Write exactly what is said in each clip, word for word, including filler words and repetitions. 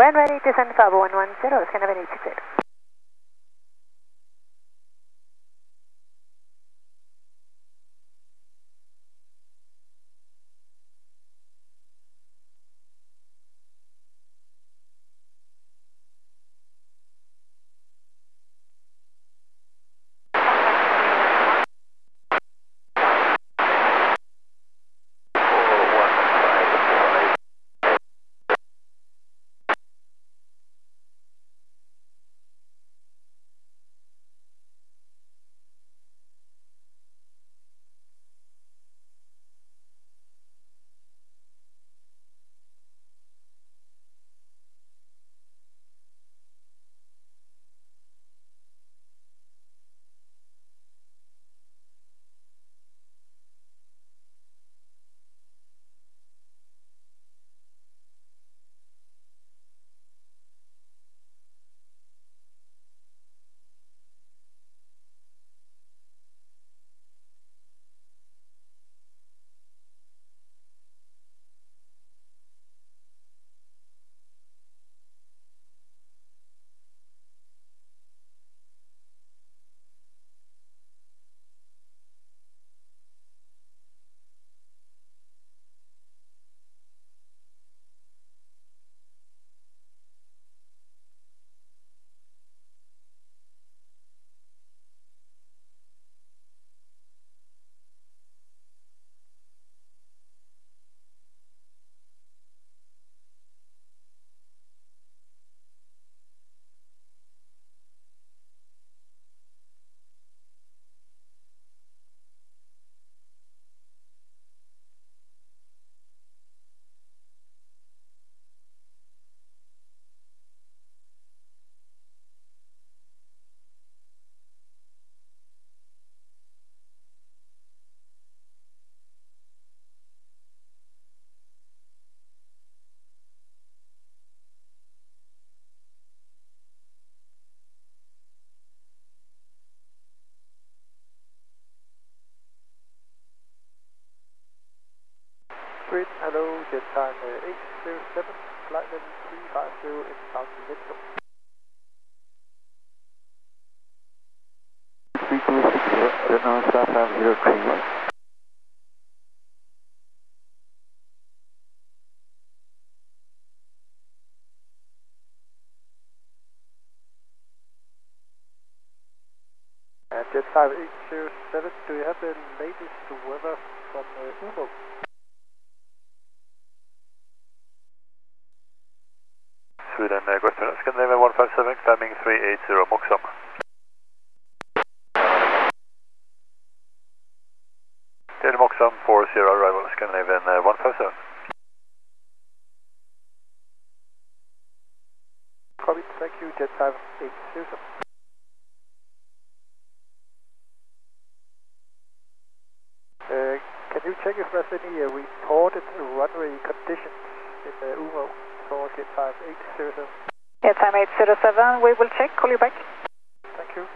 Land ready to send five one one zero, Scandinavian eight six eight. Grid, hello, jet time uh, eight zero seven, flight level three five zero in South Mexico. three two six zero, Vietnam Star five zero three one. And jet time eight zero seven, do you have the latest weather from uh, U M O? Sweden, uh, Great Britain, Scandinavia one five seven, climbing three eight zero, Moxham. Tail Moxham four zero, arrival, Scandinavian uh, one five seven. Copy, thank you, jet time eight zero seven. Uh, can you check if there's any uh, reported runway conditions in uh, U M O for jet time eight zero seven? Jet time eight zero seven, we will check, call you back. Thank you.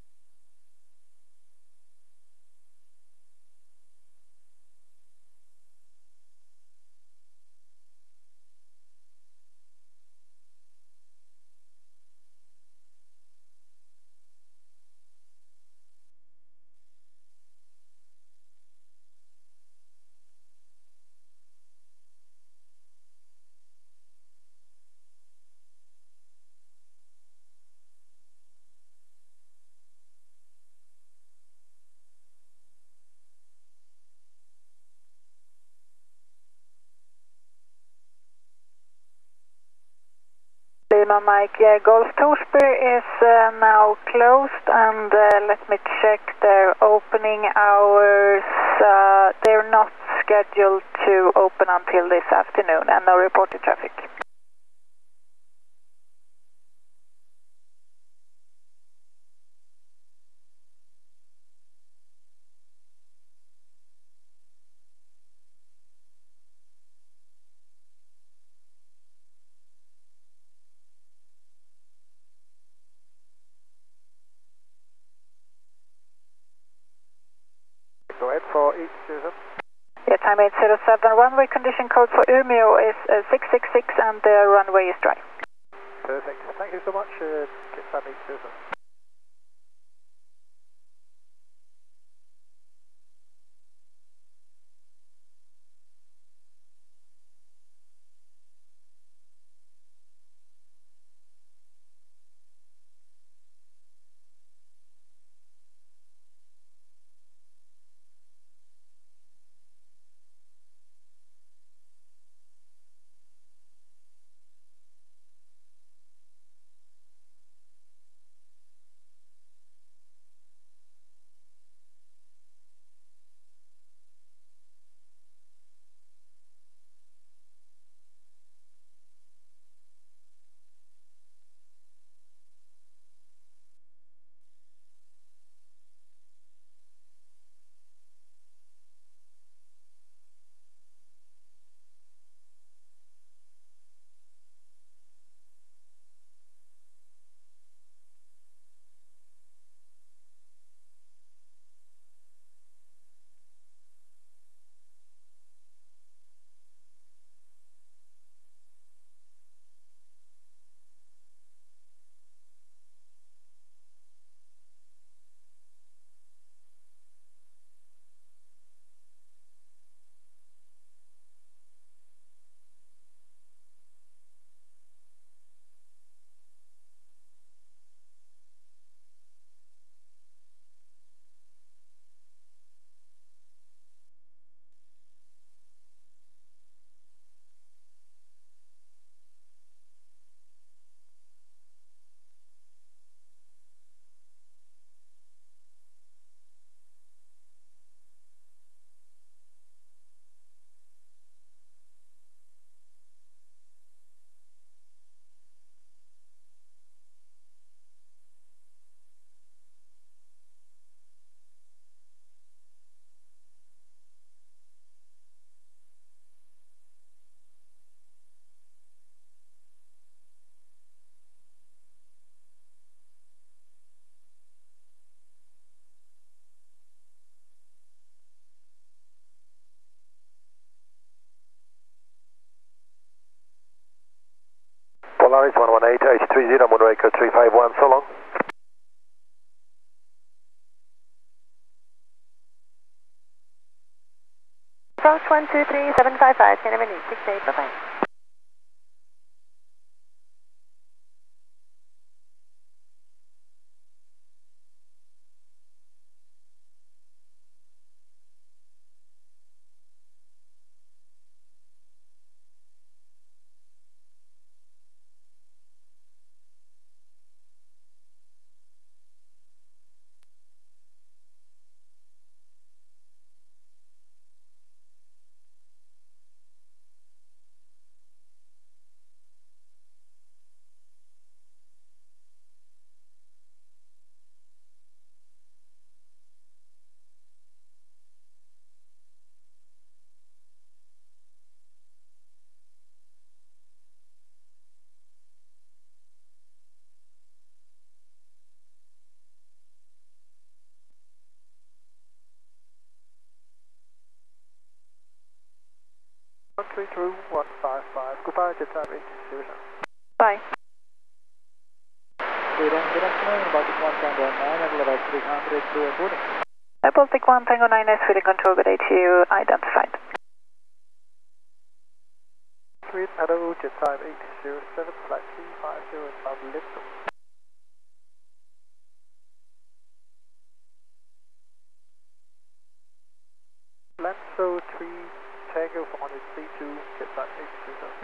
Lima Mike, uh, Golf Torsby is uh, now closed, and uh, let me check their opening hours. Uh, they're not scheduled to open until this afternoon, and no reported traffic. Go ahead for eight zero seven. Yeah, time eight zero seven, runway condition code for Umeå is uh, six six six, and the runway is dry. Perfect. Thank you so much, uh, Jet Type eight zero seven. Polaris one one eight, H three zero, Moonraker three five one, so long. Approach one two three seven five five, can have six eight, bye bye. one three two one five five, goodbye, Jet Type eight zero seven. Bye. Sweden, good afternoon, Baltic one Tango nine, at level three hundred, clear boarding. Uh, Baltic one Tango nine S with the control with H U identified. Sweden, hello, Jet Type eight zero seven, flight three five zero, South Lipton. Lanzo three Tango four hundred three two, Jet Type eight zero seven.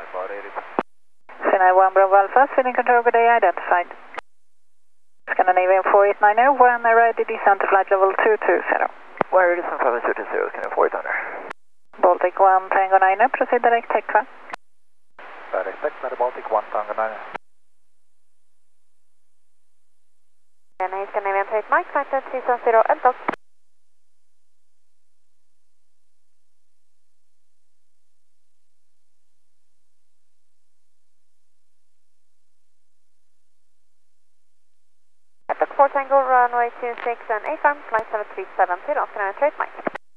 about eighty. Sinai one Bravo Alpha, speeding control, good day identified. Scandinavian four eight nine zero, when ready, descent to flight level two two zero. Wire descent seven two zero, Scandinavian four eight nine zero. Baltic one Tango nine, proceed direct tech one. Direct tech, Baltic one Tango nine. Scandinavian three eight Mike, flight three seven zero, L dot. four Tango, runway two six and A farm, flight seven three seven zero, Scandinavian three eight Mike.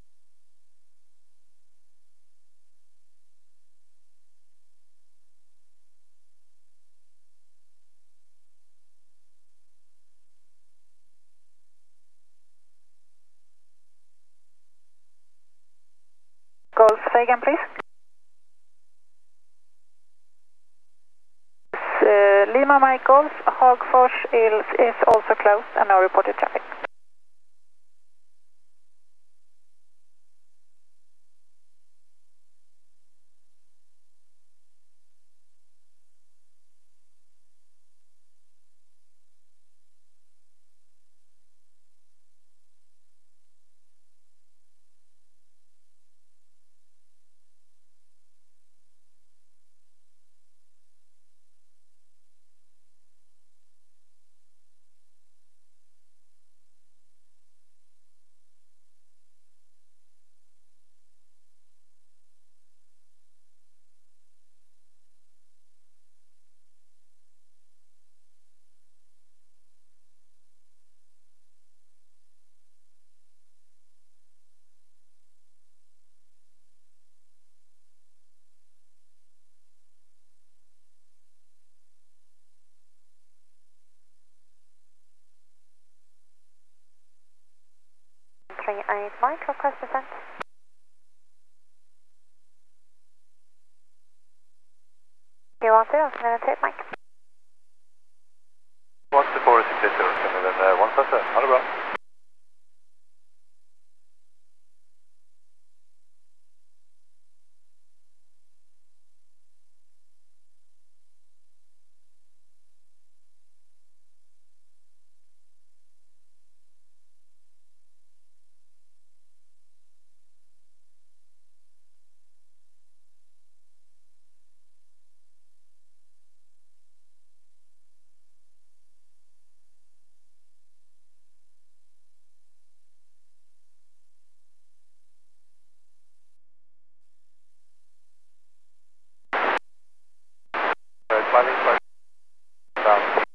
Golf Fagan, please. Uh, Lima Mike Golf, Hagfors is, is also closed and no reported traffic. three eight Mike, request descent. two one zero, Scandinavian three eight Mike. one two four six eight zero, Scandinavian one seven seven, ha det bra. Right, climbing, climbing, down.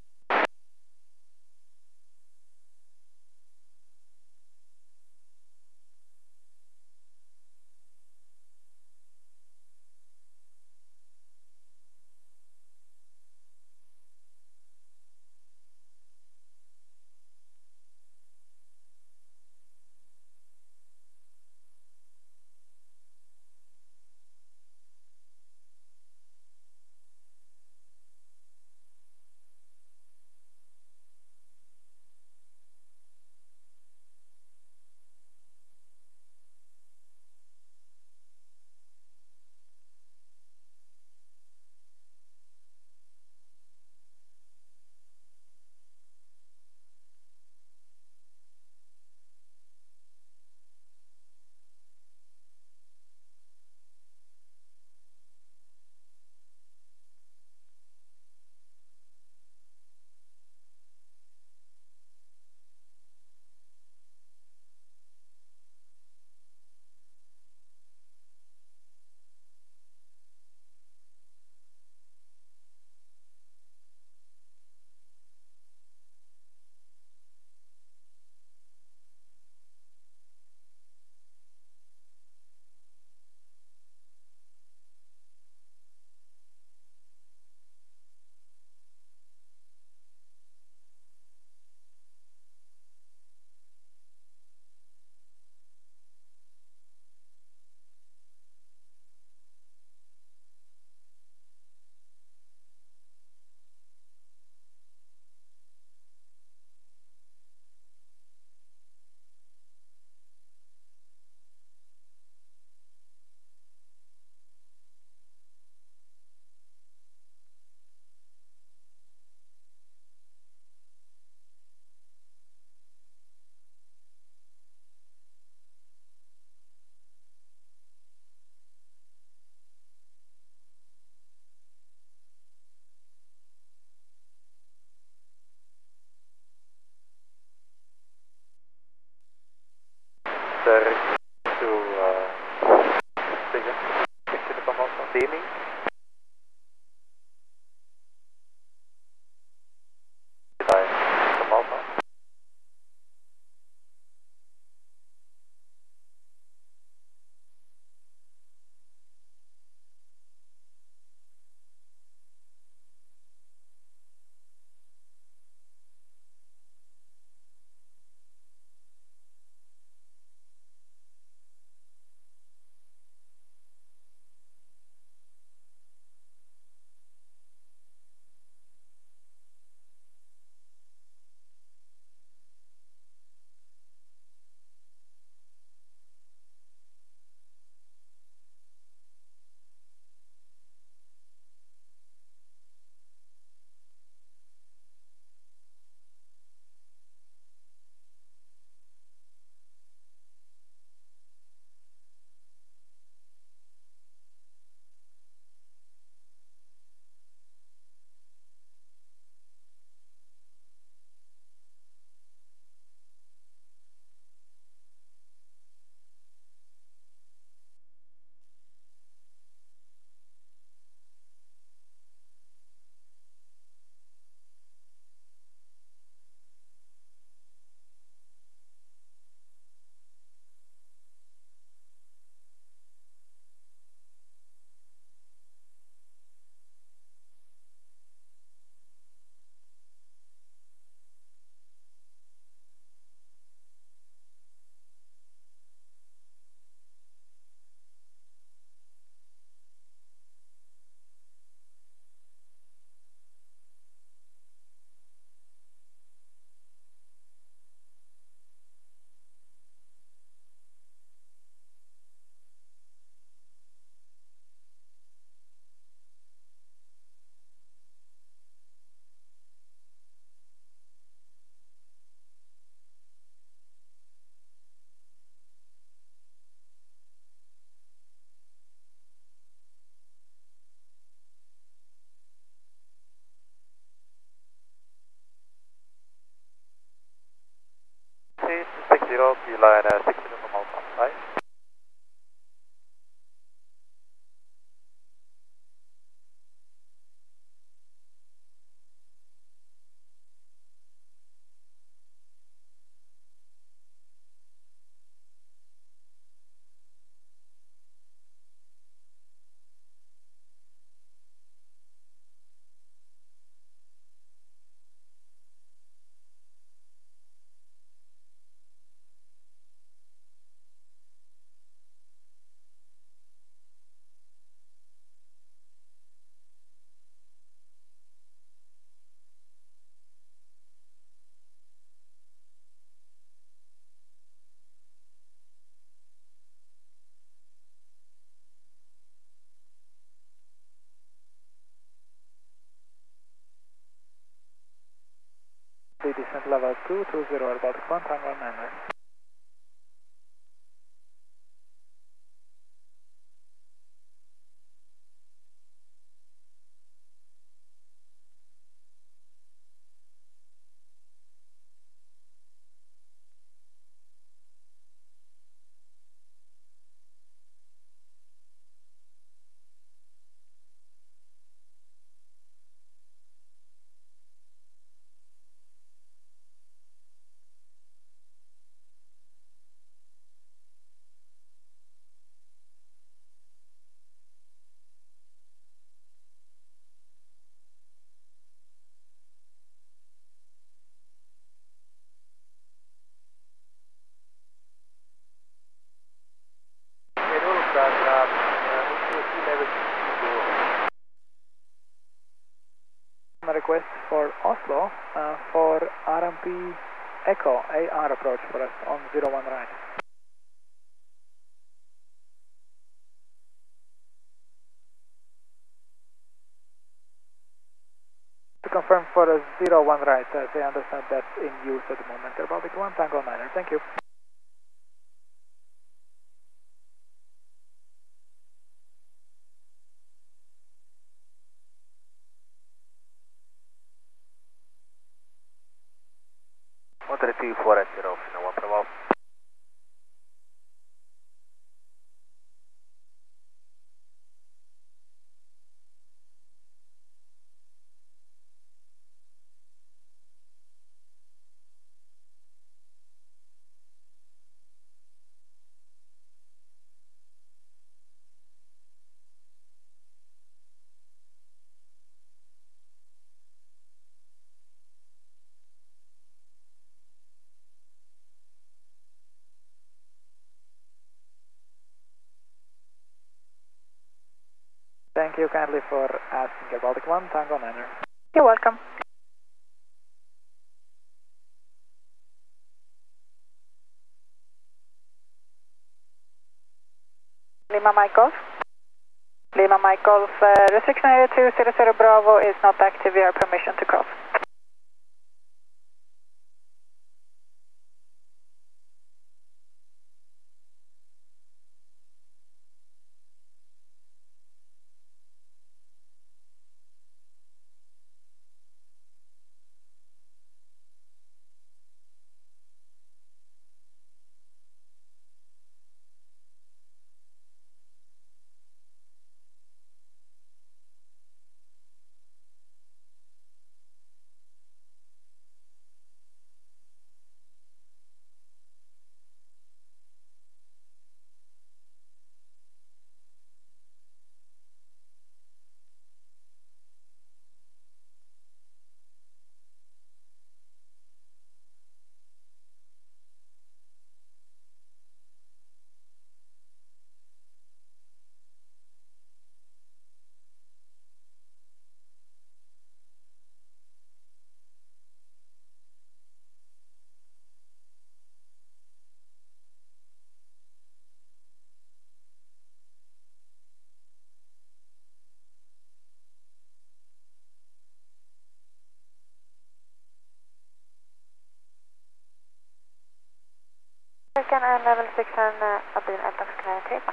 zero, Beeline uh, six zero from Alpha, bye. Descent level two two zero, Baltic one, Tango nine. Request for Oslo uh, for R M P Echo A R approach for us on zero one right. To confirm for a zero one right, as I understand that's in use at the moment. Baltic one, Tango nine. Thank you. one three two four eight zero, Fino one Bravo. Thank you kindly for asking. Baltic one, Tango nine. You're welcome. Lima Mike Golf. Lima Mike Golf, uh, restriction area two zero zero Bravo is not active. You have permission to cross. American and level six and uh, Aberdeen Airbox Canadian trademark.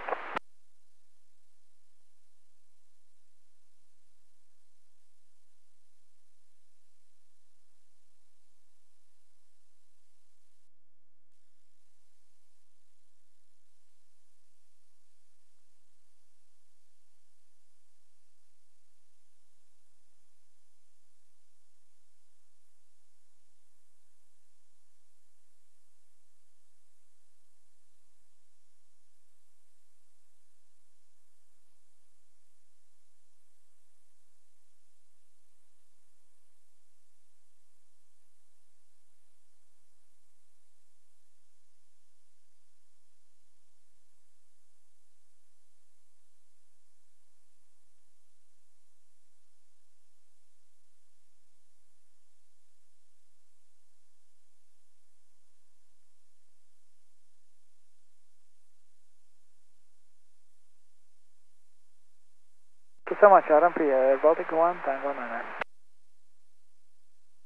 you so much, R M P, Air Baltic one, Tango nine.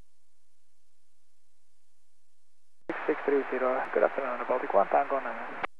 six six three zero, good afternoon, Baltic one, Tango nine.